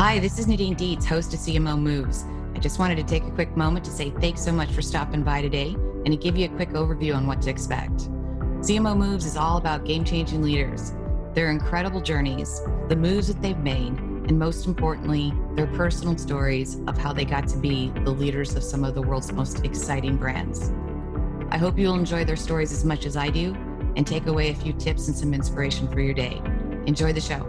Hi, this is Nadine Dietz, host of CMO Moves. I just wanted to take a quick moment to say thanks so much for stopping by today and to give you a quick overview on what to expect. CMO Moves is all about game-changing leaders, their incredible journeys, the moves that they've made, and most importantly, their personal stories of how they got to be the leaders of some of the world's most exciting brands. I hope you'll enjoy their stories as much as I do and take away a few tips and some inspiration for your day. Enjoy the show.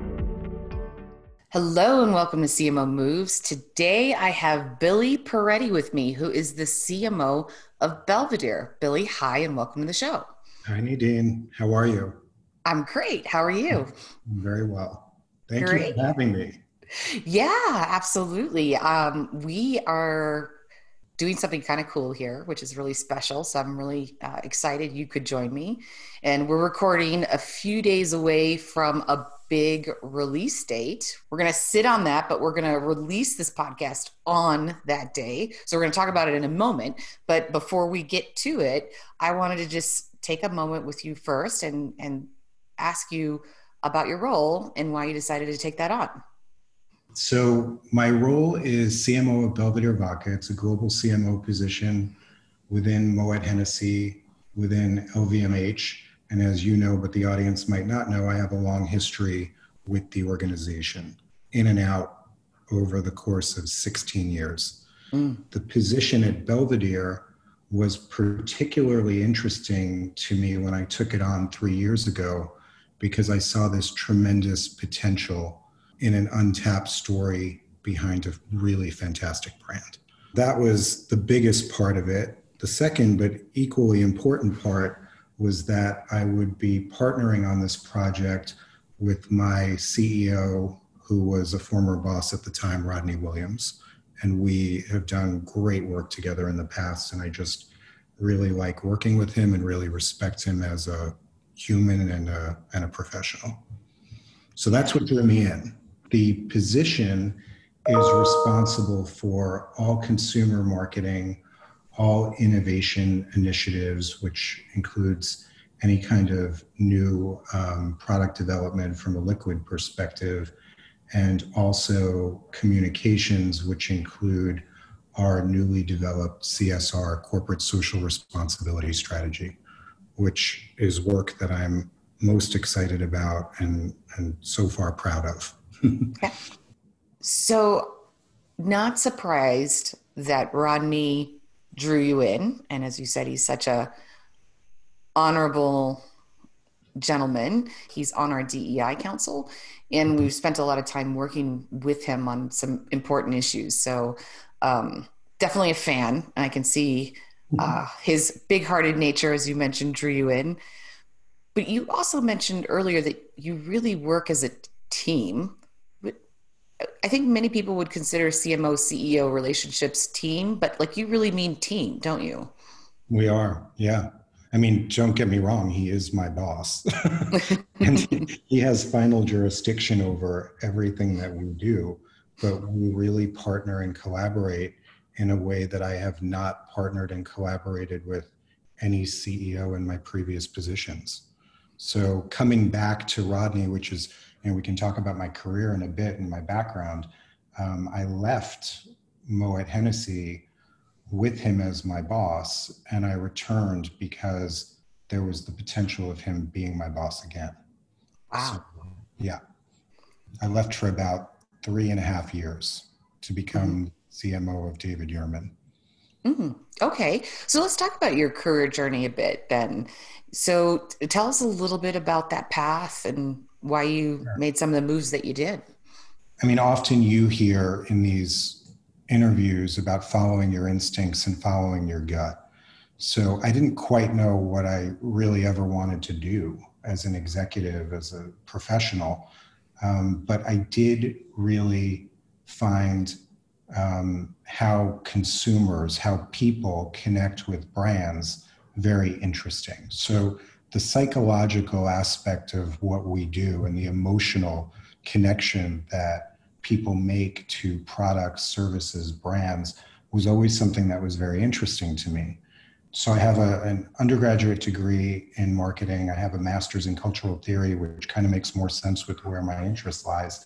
Hello and welcome to CMO Moves. Today I have Billy Peretti with me, who is the CMO of Belvedere. Billy, hi and welcome to the show. Hi, Nadine. How are you? I'm great. How are you? I'm very well. Thank Great. you for having me. Yeah, absolutely. We are doing something kind of cool here, which is really special. So I'm really excited you could join me. And we're recording a few days away from a big release date. We're going to sit on that, but we're going to release this podcast on that day. So we're going to talk about it in a moment. But before we get to it, I wanted to just take a moment with you first and ask you about your role and why you decided to take that on. So my role is CMO of Belvedere Vodka. It's a global CMO position within Moet Hennessy, within LVMH. And as you know, but the audience might not know, I have a long history with the organization, in and out over the course of 16 years. The position at Belvedere was particularly interesting to me when I took it on 3 years ago, because I saw this tremendous potential in an untapped story behind a really fantastic brand. That was the biggest part of it. The second, but equally important part, was that I would be partnering on this project with my CEO, who was a former boss at the time, Rodney Williams. And we have done great work together in the past. And I just really like working with him and really respect him as a human and a professional. So that's what drew me in. The position is responsible for all consumer marketing, all innovation initiatives, which includes any kind of new product development from a liquid perspective, and also communications, which include our newly developed CSR, corporate social responsibility strategy, which is work that I'm most excited about and so far proud of. Okay. So not surprised that Rodney drew you in. And as you said, he's such a honorable gentleman. He's on our DEI council, and we've spent a lot of time working with him on some important issues. So definitely a fan. And I can see his big-hearted nature, as you mentioned, drew you in. But you also mentioned earlier that you really work as a team. I think many people would consider CMO CEO relationships team, but like you really mean team, don't you? We are, yeah. I mean, don't get me wrong, he is my boss. And he has final jurisdiction over everything that we do, but we really partner and collaborate in a way that I have not partnered and collaborated with any CEO in my previous positions. So coming back to Rodney, which is, and we can talk about my career in a bit and my background. I left Moet Hennessy with him as my boss, and I returned because there was the potential of him being my boss again. Wow. So, yeah. I left for about 3.5 years to become CMO of David Yurman. Okay. So let's talk about your career journey a bit then. So tell us a little bit about that path and why you made some of the moves that you did. I mean, often you hear in these interviews about following your instincts and following your gut. So I didn't quite know what I really ever wanted to do as an executive, as a professional. But I did really find how consumers, how people connect with brands very interesting. So the psychological aspect of what we do and the emotional connection that people make to products, services, brands was always something that was very interesting to me. So I have an undergraduate degree in marketing. I have a master's in cultural theory, which kind of makes more sense with where my interest lies.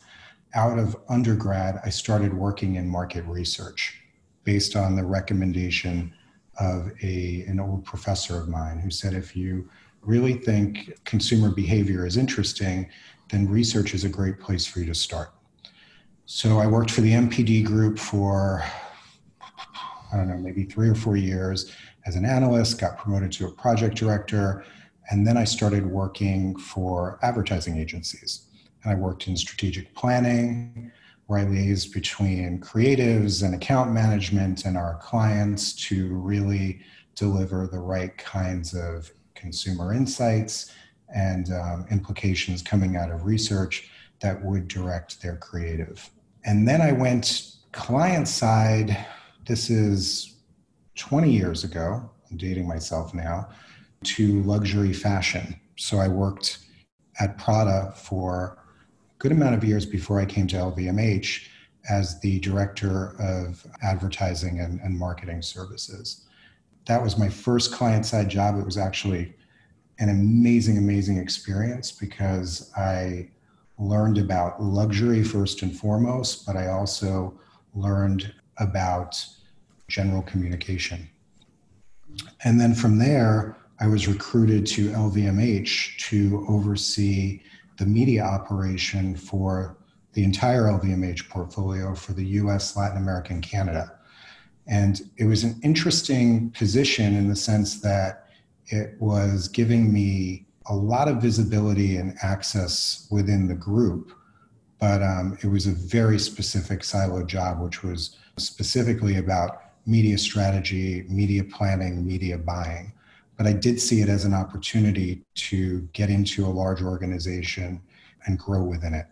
out of undergrad, I started working in market research based on the recommendation of an old professor of mine who said, if you really think consumer behavior is interesting, then research is a great place for you to start. So I worked for the MPD group for, I don't know, maybe 3 or 4 years as an analyst, got promoted to a project director, and then I started working for advertising agencies. And I worked in strategic planning, where I liaised between creatives and account management and our clients to really deliver the right kinds of consumer insights and implications coming out of research that would direct their creative. And then I went client side. This is 20 years ago, I'm dating myself now, to luxury fashion. So I worked at Prada for a good amount of years before I came to LVMH as the director of advertising and marketing services. That was my first client-side job. It was actually an amazing experience because I learned about luxury first and foremost, but I also learned about general communication. And then from there, I was recruited to LVMH to oversee the media operation for the entire LVMH portfolio for the US, Latin America, and Canada. And it was an interesting position in the sense that it was giving me a lot of visibility and access within the group, but it was a very specific siloed job, which was specifically about media strategy, media planning, media buying. But I did see it as an opportunity to get into a large organization and grow within it.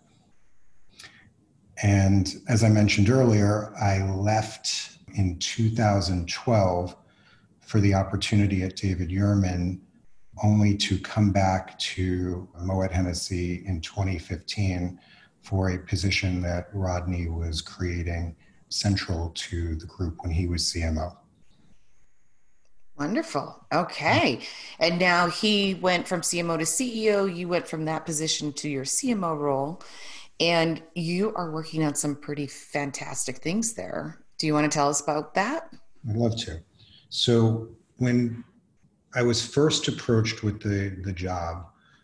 And as I mentioned earlier, I left in 2012 for the opportunity at David Yurman, only to come back to Moet Hennessy in 2015 for a position that Rodney was creating central to the group when he was CMO. Wonderful. Okay. And now he went from CMO to CEO. You went from that position to your CMO role. And you are working on some pretty fantastic things there. Do you want to tell us about that? I'd love to. So when I was first approached with the job,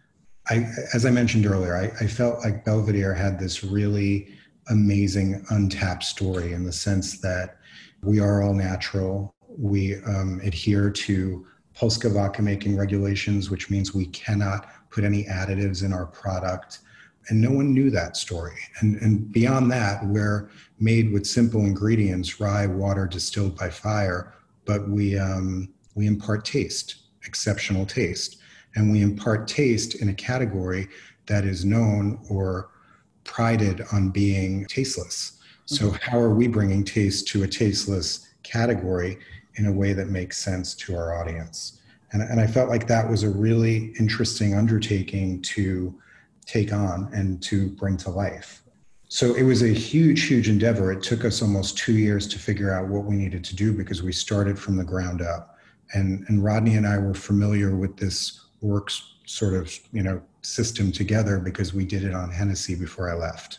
as I mentioned earlier, I felt like Belvedere had this really amazing untapped story in the sense that we are all natural. We adhere to Polska vodka making regulations, which means we cannot put any additives in our product. And no one knew that story. And beyond that, we're made with simple ingredients, rye, water, distilled by fire, but we impart taste, exceptional taste. And we impart taste in a category that is known or prided on being tasteless. So how are we bringing taste to a tasteless category in a way that makes sense to our audience? And I felt like that was a really interesting undertaking to take on and to bring to life. So it was a huge endeavor. It took us almost 2 years to figure out what we needed to do because we started from the ground up. And Rodney and I were familiar with this work sort of, system together because we did it on Hennessy before I left.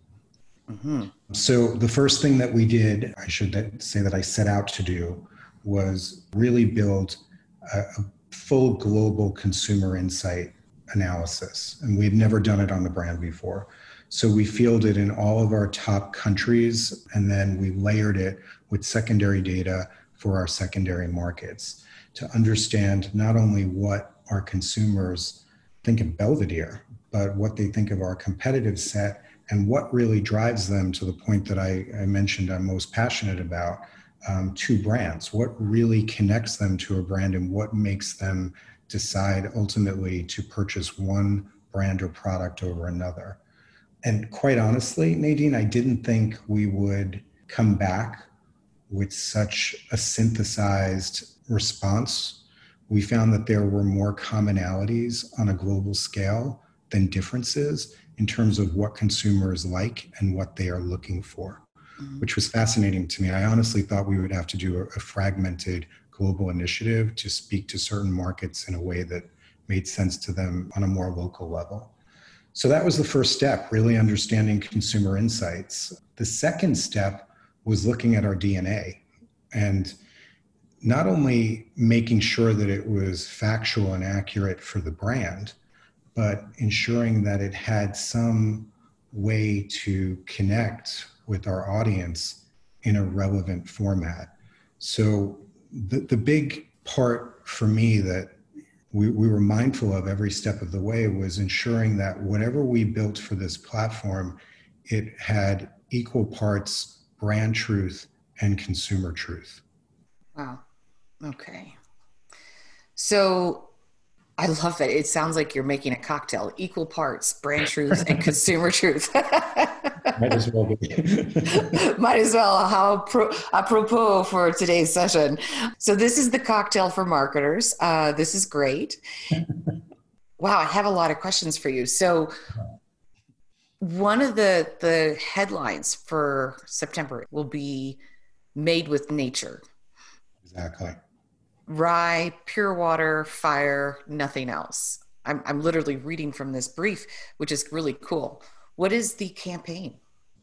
Mm-hmm. So the first thing that we did, I should say that I set out to do, was really build a full global consumer insight analysis. And we'd never done it on the brand before. So we fielded in all of our top countries, and then we layered it with secondary data for our secondary markets to understand not only what our consumers think of Belvedere, but what they think of our competitive set and what really drives them to the point that I mentioned I'm most passionate about, to brands. What really connects them to a brand and what makes them decide ultimately to purchase one brand or product over another. And quite honestly, Nadine, I didn't think we would come back with such a synthesized response. We found that there were more commonalities on a global scale than differences in terms of what consumers like and what they are looking for, which was fascinating to me. I honestly thought we would have to do a fragmented global initiative to speak to certain markets in a way that made sense to them on a more local level. So that was the first step, really understanding consumer insights. The second step was looking at our DNA and not only making sure that it was factual and accurate for the brand, but ensuring that it had some way to connect with our audience in a relevant format. So the big part for me that we were mindful of every step of the way was ensuring that whatever we built for this platform, it had equal parts brand truth and consumer truth. Wow. Okay. So I love that. It sounds like you're making a cocktail, equal parts brand truth and consumer truth. Might as well be. Might as well. How apropos for today's session. So this is the cocktail for marketers. This is great. Wow, I have a lot of questions for you. So one of the headlines for September will be Made with Nature. Exactly. Rye, pure water, fire, nothing else. I'm literally reading from this brief, which is really cool. What is the campaign?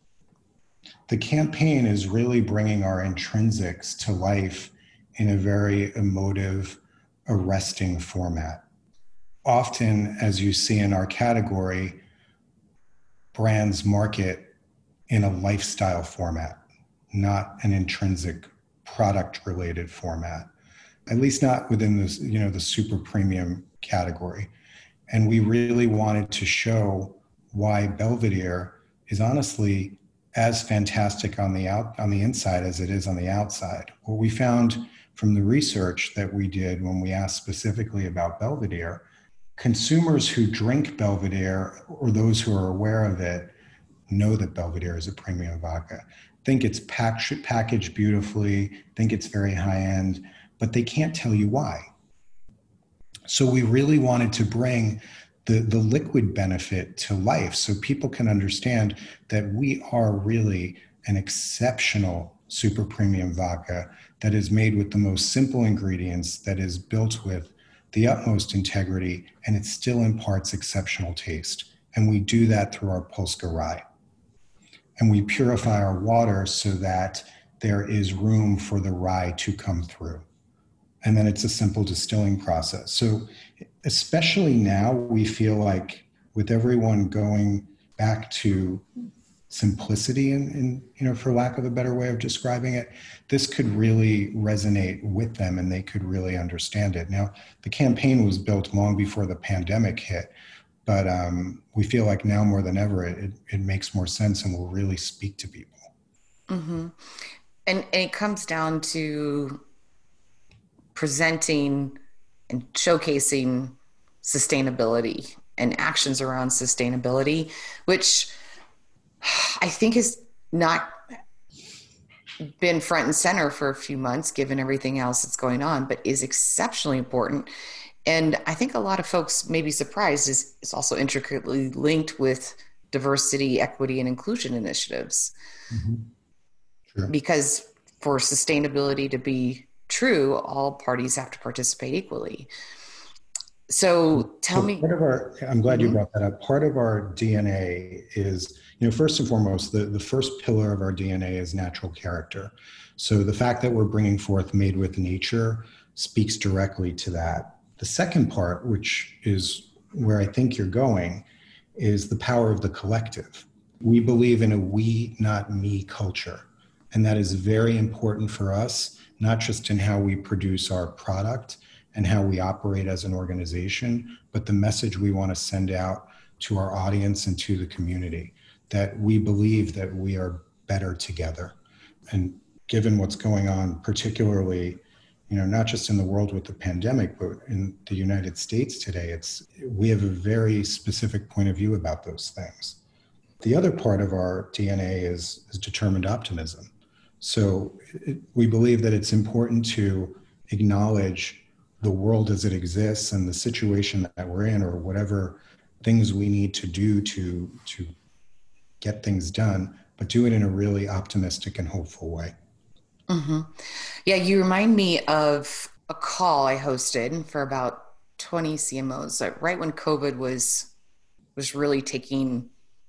The campaign is really bringing our intrinsics to life in a very emotive, arresting format. Often, as you see in our category, brands market in a lifestyle format, not an intrinsic product related format, at least not within this, the super premium category. And we really wanted to show why Belvedere is honestly as fantastic on the inside as it is on the outside. What we found from the research that we did when we asked specifically about Belvedere, consumers who drink Belvedere or those who are aware of it know that Belvedere is a premium vodka. Think it's packaged beautifully, think it's very high end, but they can't tell you why. So we really wanted to bring the liquid benefit to life so people can understand that we are really an exceptional super premium vodka that is made with the most simple ingredients, that is built with the utmost integrity, and it still imparts exceptional taste. And we do that through our Polska rye. And we purify our water so that there is room for the rye to come through. And then it's a simple distilling process. So especially now, we feel like with everyone going back to simplicity and for lack of a better way of describing it, this could really resonate with them and they could really understand it. Now, the campaign was built long before the pandemic hit, but we feel like now more than ever, it makes more sense and will really speak to people. Mm-hmm. And it comes down to presenting and showcasing sustainability and actions around sustainability, which I think has not been front and center for a few months, given everything else that's going on, but is exceptionally important. And I think a lot of folks may be surprised is also intricately linked with diversity, equity, and inclusion initiatives. Mm-hmm. Sure. Because for sustainability to be true, all parties have to participate equally. So tell me. I'm glad you brought that up. Part of our DNA is, first and foremost, the first pillar of our DNA is natural character. So the fact that we're bringing forth Made with Nature speaks directly to that. The second part, which is where I think you're going, is the power of the collective. We believe in a we, not me culture. And that is very important for us, not just in how we produce our product and how we operate as an organization, but the message we want to send out to our audience and to the community, that we believe that we are better together. And given what's going on, particularly, not just in the world with the pandemic, but in the United States today, we have a very specific point of view about those things. The other part of our DNA is determined optimism. So we believe that it's important to acknowledge the world as it exists and the situation that we're in, or whatever things we need to do to get things done, but do it in a really optimistic and hopeful way. Mm-hmm. Yeah, you remind me of a call I hosted for about 20 CMOs, right when COVID was was really taking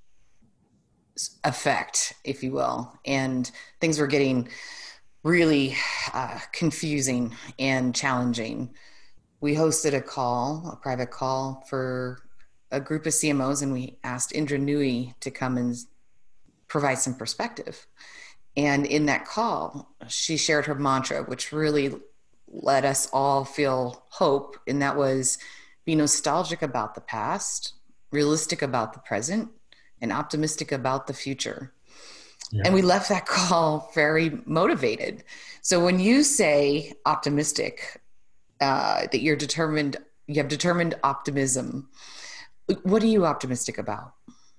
effect, if you will, and things were getting really confusing and challenging. We hosted a private call for a group of CMOs, and we asked Indra Nooyi to come and provide some perspective. And in that call, she shared her mantra, which really let us all feel hope. And that was be nostalgic about the past, realistic about the present, and optimistic about the future. Yeah. And we left that call very motivated. So when you say optimistic, that you're determined, you have determined optimism, what are you optimistic about?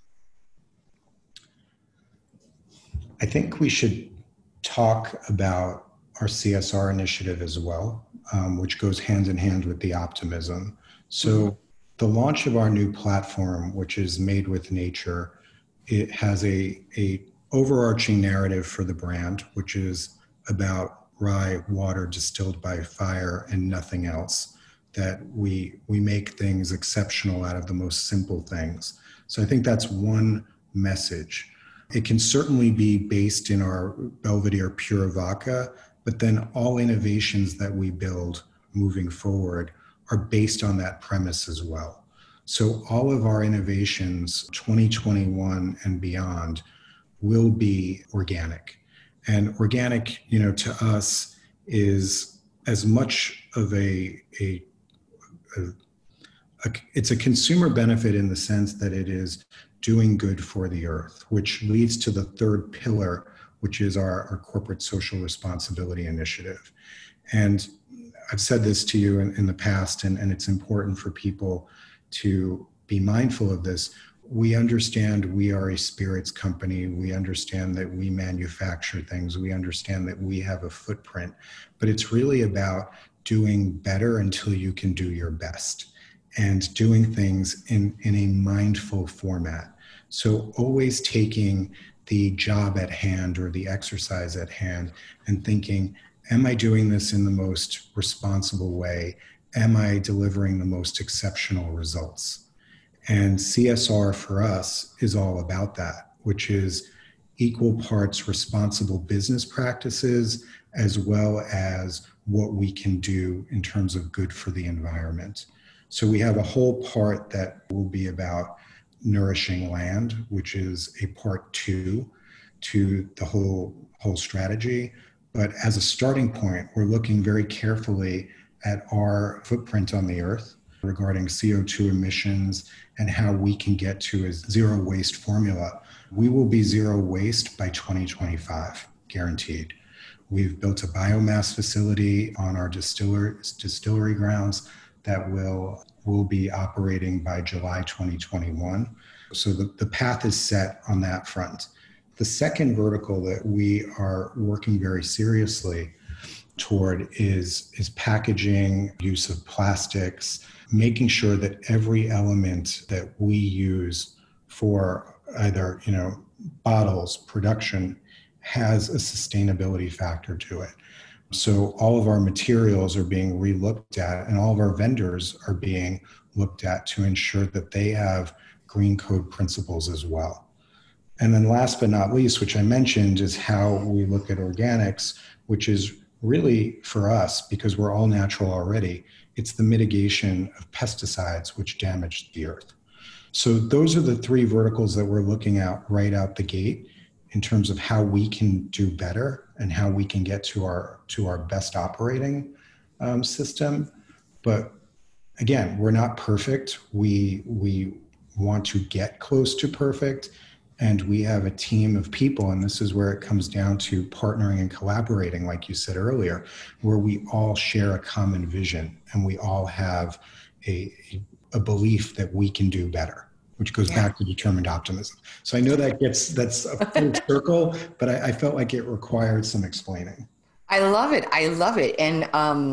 I think we should talk about our CSR initiative as well, which goes hand in hand with the optimism. So the launch of our new platform, which is Made with Nature, it has a overarching narrative for the brand, which is about rye water distilled by fire and nothing else, that we make things exceptional out of the most simple things. So I think that's one message. It can certainly be based in our Belvedere Pure Vodka, but then all innovations that we build moving forward are based on that premise as well. So all of our innovations, 2021 and beyond, will be organic. And organic, to us is as much of it's a consumer benefit in the sense that it is doing good for the earth, which leads to the third pillar, which is our corporate social responsibility initiative. And I've said this to you in the past, and it's important for people to be mindful of this. We understand we are a spirits company. We understand that we manufacture things. We understand that we have a footprint, but it's really about doing better until you can do your best and doing things in a mindful format. So always taking the job at hand or the exercise at hand and thinking, am I doing this in the most responsible way? Am I delivering the most exceptional results? And CSR for us is all about that, which is equal parts responsible business practices as well as what we can do in terms of good for the environment. So we have a whole part that will be about nourishing land, which is a part 2 to the whole strategy. But as a starting point, we're looking very carefully at our footprint on the earth regarding CO2 emissions and how we can get to a zero waste formula. We will be zero waste by 2025, guaranteed. We've built a biomass facility on our distillery grounds that will be operating by July 2021. So the path is set on that front. The second vertical that we are working very seriously toward is packaging, use of plastics, making sure that every element that we use for either, bottles, production, has a sustainability factor to it. So all of our materials are being re-looked at, and all of our vendors are being looked at to ensure that they have green code principles as well. And then last but not least, which I mentioned, is how we look at organics, which is really for us, because we're all natural already, it's the mitigation of pesticides which damage the earth. So those are the 3 verticals that we're looking at right out the gate in terms of how we can do better and how we can get to our best operating system. But again, we're not perfect. We want to get close to perfect. And we have a team of people, and this is where it comes down to partnering and collaborating, like you said earlier, where we all share a common vision and we all have a belief that we can do better, which goes back to determined optimism. So I know that's a full circle, but I felt like it required some explaining. I love it. I love it. And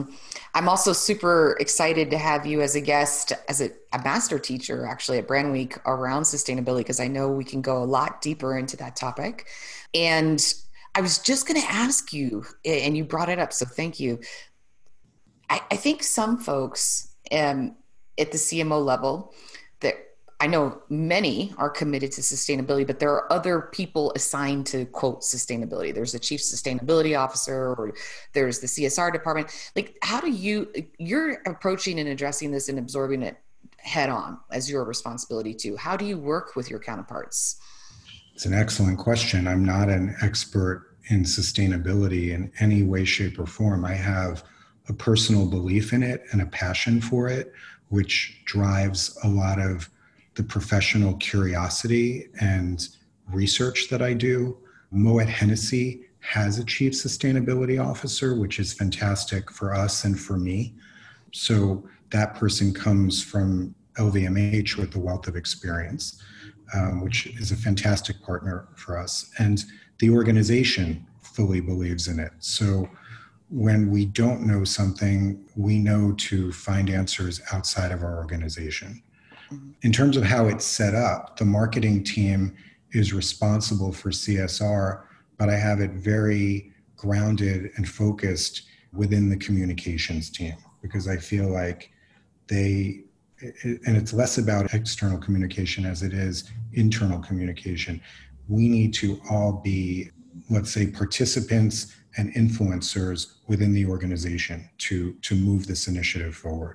I'm also super excited to have you as a guest, as a master teacher, actually, at Brand Week around sustainability, because I know we can go a lot deeper into that topic. And I was just going to ask you, and you brought it up, so thank you. I think some folks at the CMO level that I know many are committed to sustainability, but there are other people assigned to quote sustainability. There's a chief sustainability officer, or there's the CSR department. Like, how do you're approaching and addressing this and absorbing it head on as your responsibility too? How do you work with your counterparts? It's an excellent question. I'm not an expert in sustainability in any way, shape, or form. I have a personal belief in it and a passion for it, which drives a lot of the professional curiosity and research that I do. Moet Hennessy has a chief sustainability officer, which is fantastic for us and for me. So that person comes from LVMH with a wealth of experience, which is a fantastic partner for us. And the organization fully believes in it. So when we don't know something, we know to find answers outside of our organization. In terms of how it's set up, the marketing team is responsible for CSR, but I have it very grounded and focused within the communications team because I feel like and it's less about external communication as it is internal communication. We need to all be, let's say, participants and influencers within the organization to move this initiative forward.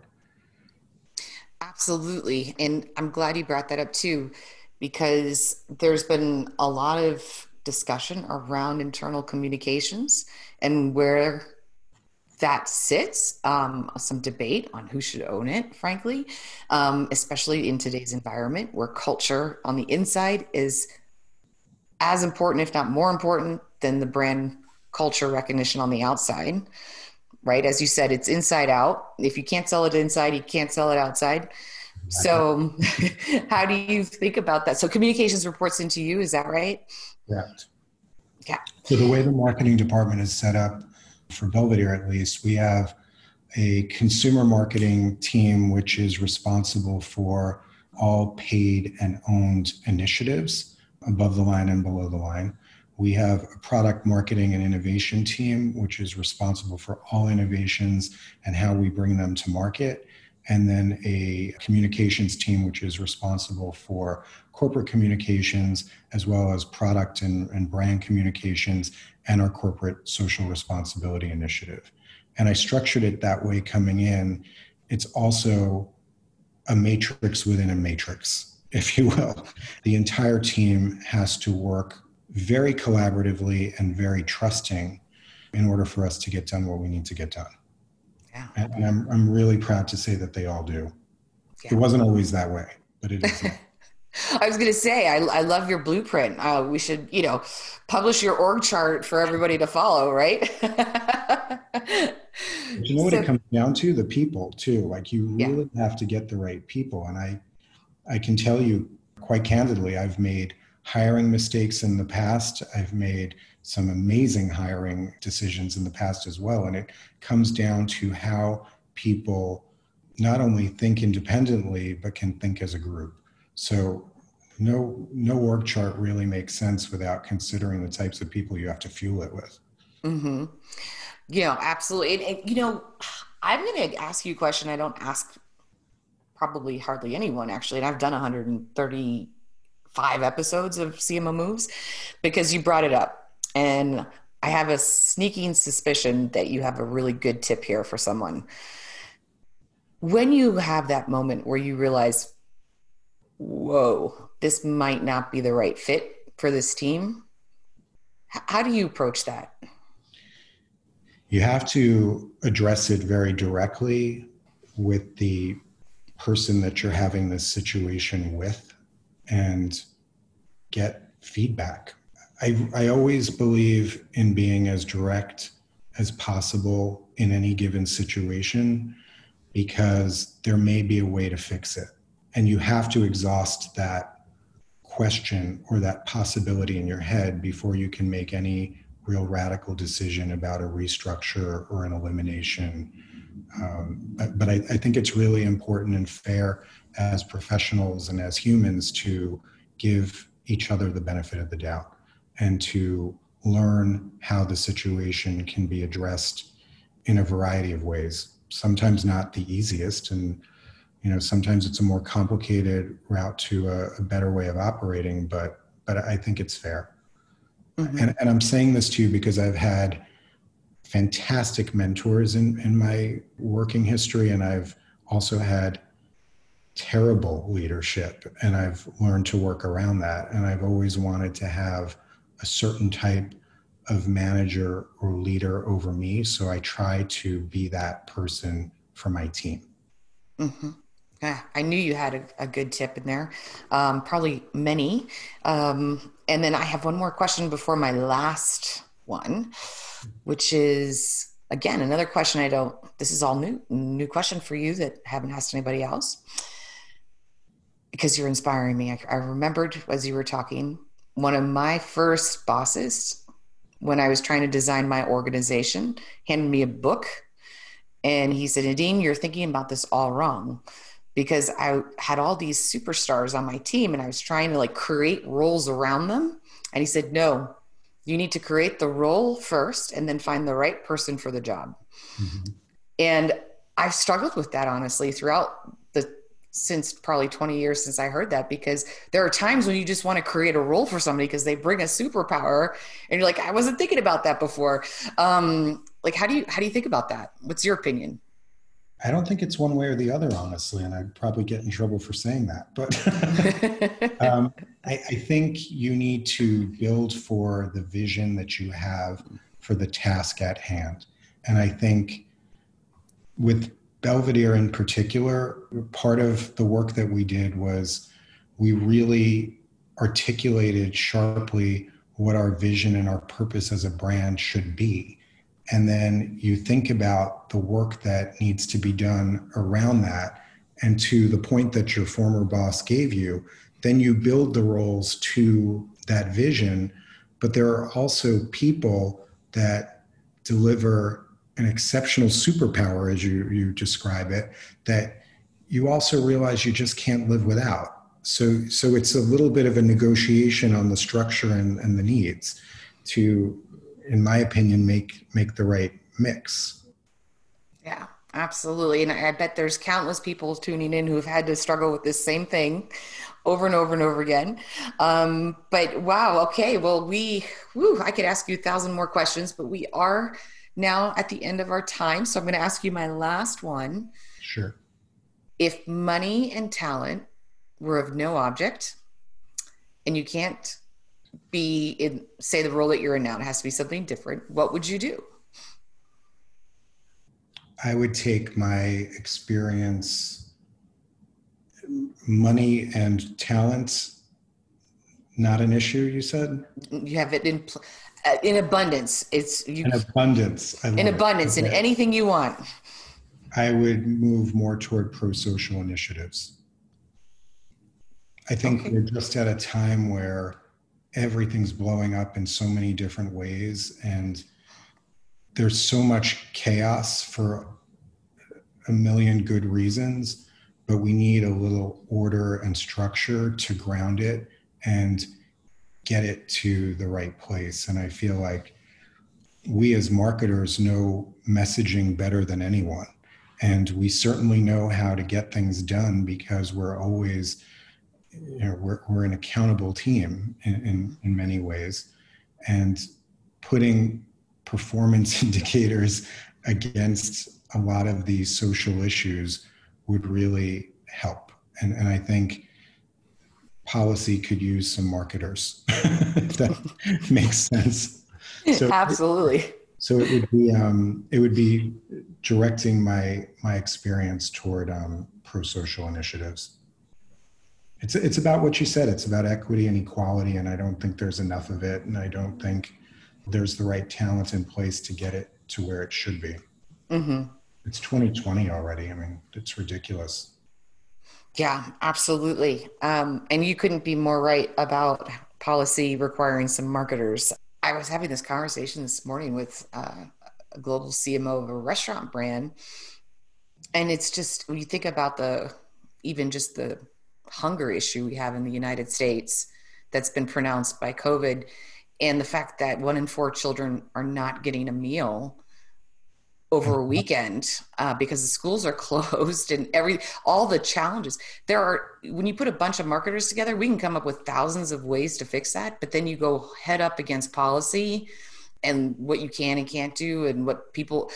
Absolutely. And I'm glad you brought that up too, because there's been a lot of discussion around internal communications and where that sits, some debate on who should own it, frankly, especially in today's environment where culture on the inside is as important, if not more important, than the brand culture recognition on the outside, right? As you said, it's inside out. If you can't sell it inside, you can't sell it outside. So how do you think about that? So communications reports into you, is that right? Correct. Yeah. So the way the marketing department is set up, for Belvedere at least, we have a consumer marketing team which is responsible for all paid and owned initiatives above the line and below the line. We have a product marketing and innovation team which is responsible for all innovations and how we bring them to market. And then a communications team which is responsible for corporate communications as well as product and brand communications and our corporate social responsibility initiative. And I structured it that way coming in. It's also a matrix within a matrix, if you will. The entire team has to work very collaboratively and very trusting in order for us to get done what we need to get done. Yeah. And I'm really proud to say that they all do. Yeah. It wasn't always that way, but it is now. I was going to say, I love your blueprint. We should, publish your org chart for everybody to follow, right? But you know what it comes down to? The people too. Like you Yeah. really have to get the right people. And I can tell you quite candidly, I've made hiring mistakes in the past. I've made some amazing hiring decisions in the past as well. And it comes down to how people not only think independently, but can think as a group. So no org chart really makes sense without considering the types of people you have to fuel it with. Mm-hmm. Absolutely. And, I'm going to ask you a question I don't ask probably hardly anyone, actually. And I've done 135 episodes of CMO Moves because you brought it up. And I have a sneaking suspicion that you have a really good tip here for someone. When you have that moment where you realize, whoa, this might not be the right fit for this team, how do you approach that? You have to address it very directly with the person that you're having this situation with and get feedback. I always believe in being as direct as possible in any given situation because there may be a way to fix it. And you have to exhaust that question or that possibility in your head before you can make any real radical decision about a restructure or an elimination. But I think it's really important and fair as professionals and as humans to give each other the benefit of the doubt and to learn how the situation can be addressed in a variety of ways. Sometimes not the easiest, and Sometimes it's a more complicated route to a better way of operating, but I think it's fair. Mm-hmm. And I'm saying this to you because I've had fantastic mentors in my working history, and I've also had terrible leadership, and I've learned to work around that. And I've always wanted to have a certain type of manager or leader over me. So I try to be that person for my team. Mm-hmm. Yeah, I knew you had a good tip in there, probably many. And then I have one more question before my last one, which is again another question. This is all new question for you that I haven't asked anybody else because you're inspiring me. I remembered as you were talking, one of my first bosses when I was trying to design my organization handed me a book, and he said, Nadine, you're thinking about this all wrong, because I had all these superstars on my team and I was trying to like create roles around them. And he said, no, you need to create the role first and then find the right person for the job. Mm-hmm. And I've struggled with that honestly since probably 20 years since I heard that, because there are times when you just want to create a role for somebody because they bring a superpower and you're like, I wasn't thinking about that before. Like, how do you think about that? What's your opinion? I don't think it's one way or the other, honestly, and I'd probably get in trouble for saying that. But I think you need to build for the vision that you have for the task at hand. And I think with Belvedere in particular, part of the work that we did was we really articulated sharply what our vision and our purpose as a brand should be. And then you think about the work that needs to be done around that. And to the point that your former boss gave you, then you build the roles to that vision. But there are also people that deliver an exceptional superpower, as you describe it, that you also realize you just can't live without. So it's a little bit of a negotiation on the structure and the needs to, in my opinion, make the right mix. Yeah, absolutely. And I bet there's countless people tuning in who have had to struggle with this same thing over and over and over again. But wow, okay. Well, I could ask you 1,000 more questions, but we are now at the end of our time. So I'm going to ask you my last one. Sure. If money and talent were of no object and you can't be in, say, the role that you're in now, it has to be something different, what would you do? I would take my experience, money and talent, not an issue, you said? You have it in abundance. In abundance. I love in it. abundance, in Okay. anything you want. I would move more toward pro-social initiatives. I think Okay. we're just at a time where everything's blowing up in so many different ways, and there's so much chaos for a million good reasons, but we need a little order and structure to ground it and get it to the right place. And I feel like we as marketers know messaging better than anyone. And we certainly know how to get things done because we're always, we're an accountable team in many ways. And putting performance indicators against a lot of these social issues would really help. And I think policy could use some marketers, if that makes sense. So, Absolutely. so it would be directing my experience toward pro-social initiatives. It's about what you said. It's about equity and equality, and I don't think there's enough of it, and I don't think there's the right talent in place to get it to where it should be. Mm-hmm. It's 2020 already. I mean, it's ridiculous. Yeah, absolutely. And you couldn't be more right about policy requiring some marketers. I was having this conversation this morning with a global CMO of a restaurant brand. And it's just, when you think about even just the hunger issue we have in the United States that's been pronounced by COVID, and the fact that 1 in 4 children are not getting a meal, over a weekend because the schools are closed and all the challenges. When you put a bunch of marketers together, we can come up with thousands of ways to fix that, but then you go head up against policy and what you can and can't do and what people,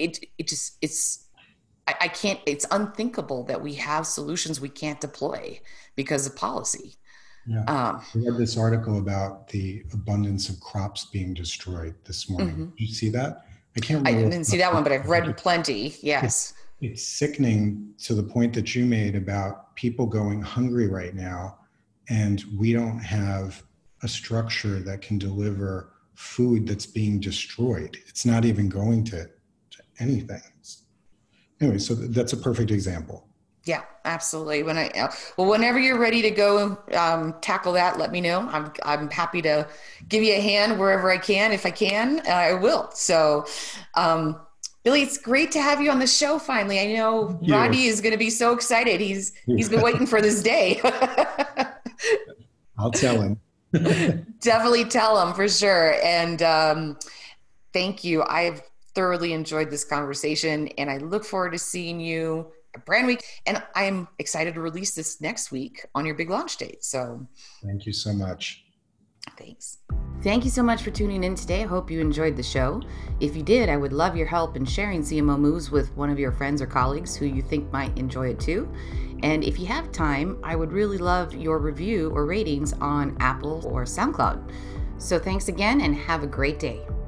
I can't, it's unthinkable that we have solutions we can't deploy because of policy. Yeah. I read this article about the abundance of crops being destroyed this morning. Mm-hmm. Did you see that? I can't I remember. didn't see that one, but I've read plenty. Yes. It's sickening to the point that you made about people going hungry right now, and we don't have a structure that can deliver food that's being destroyed. It's not even going to anything. Anyway, so that's a perfect example. Yeah, absolutely. Whenever you're ready to go tackle that, let me know. I'm happy to give you a hand wherever I can. If I can, I will. So, Billy, it's great to have you on the show finally. I know Rodney is going to be so excited. He's been waiting for this day. I'll tell him. Definitely tell him for sure. And thank you. I've thoroughly enjoyed this conversation, and I look forward to seeing you at Brand Week. And I'm excited to release this next week on your big launch date. So thank you so much. Thanks. Thank you so much for tuning in today. I hope you enjoyed the show. If you did, I would love your help in sharing CMO Moves with one of your friends or colleagues who you think might enjoy it too. And if you have time, I would really love your review or ratings on Apple or SoundCloud. So thanks again and have a great day.